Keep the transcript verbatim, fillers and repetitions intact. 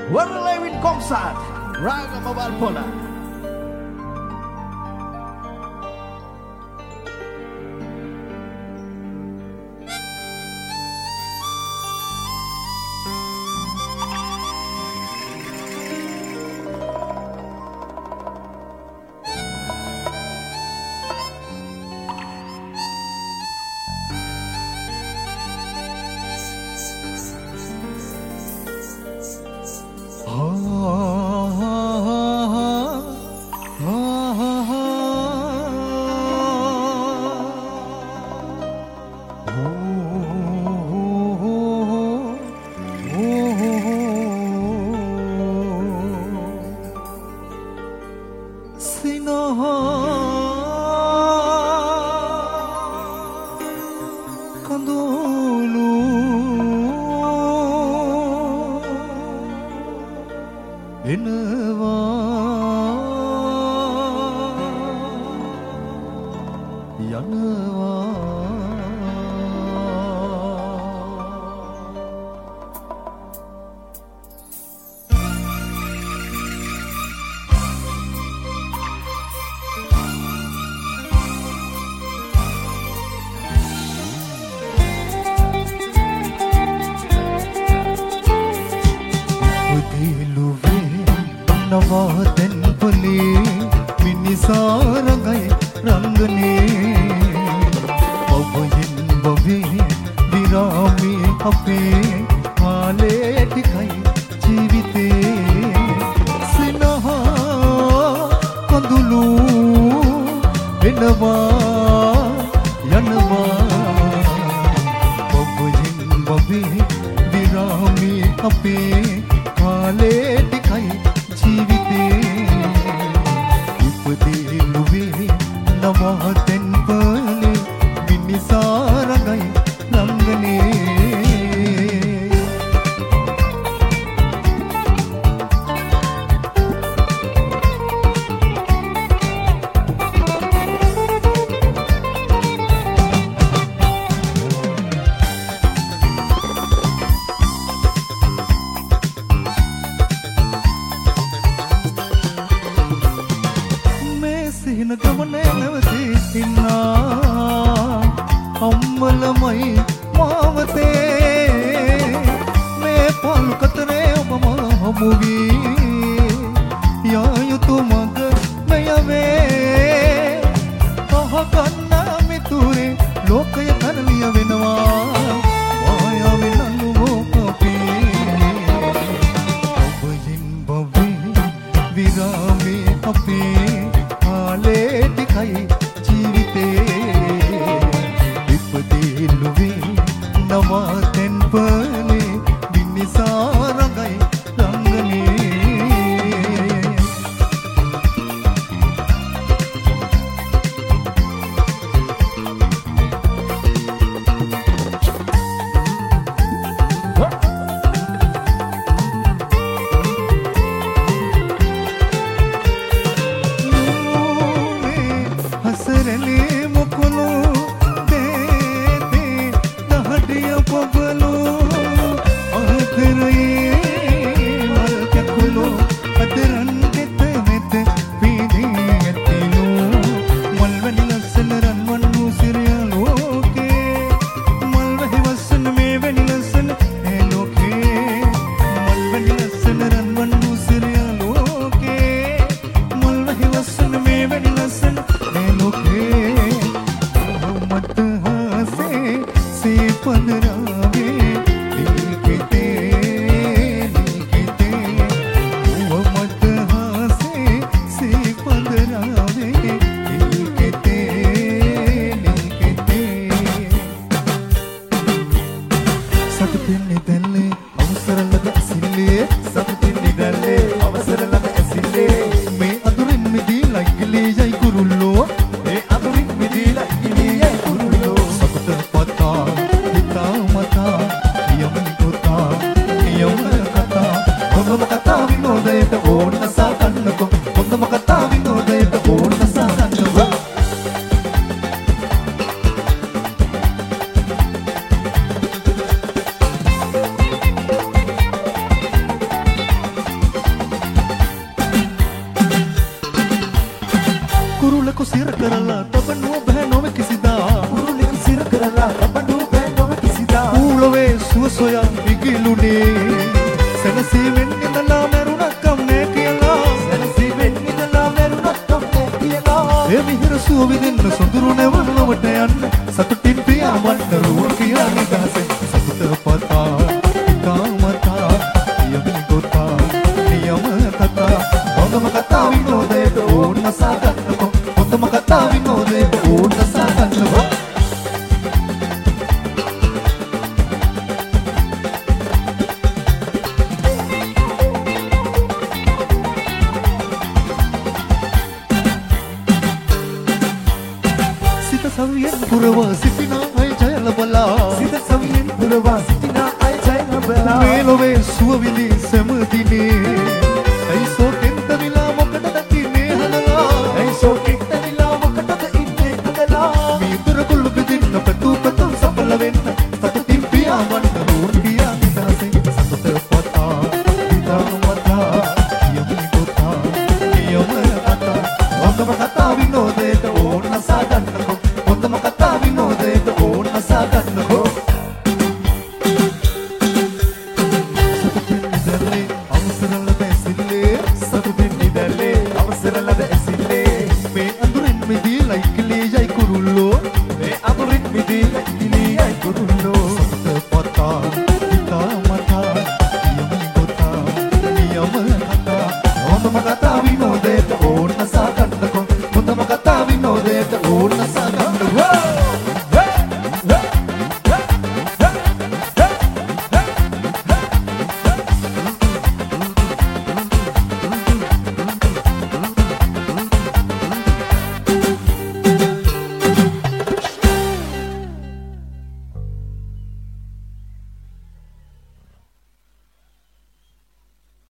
Warlewin Komsat Raga Mabalpona. සිර කරලා තබනුව බෑ නොව කිසිදා කුරුලෙකු සිර කරලා තබනුව බෑ නොව කිසිදා ඌලවේ සුව සොයා ඉගිලුනේ සැනසීමෙන් ඉඳලා මැරුණක් කම් නෑ කියලා සැනසීමෙන් ඉඳලා මැරුණක් කම් නෑ කියලා ඒ මිහිර සුව විඳින්න සොඳුරු නැවලවට යන්න සතුටින් පියාඹන්න රුවන් කියා නිදහසෙන් සතුට පතා කාමතා යමි ගොතා නියම කතා හොඳම කතා විනෝදයට ඕන සාගන්නකො හොඳම කතා විනෝදයට ඕන සාගන්නකො සිත සවියෙන් පුරවා සිටින අය ජය ලබලා සිත සවියෙන් පුරවා සිටින අය ජය ලබලා මේ ලොවේ සුව විඳි සෑම දිනේ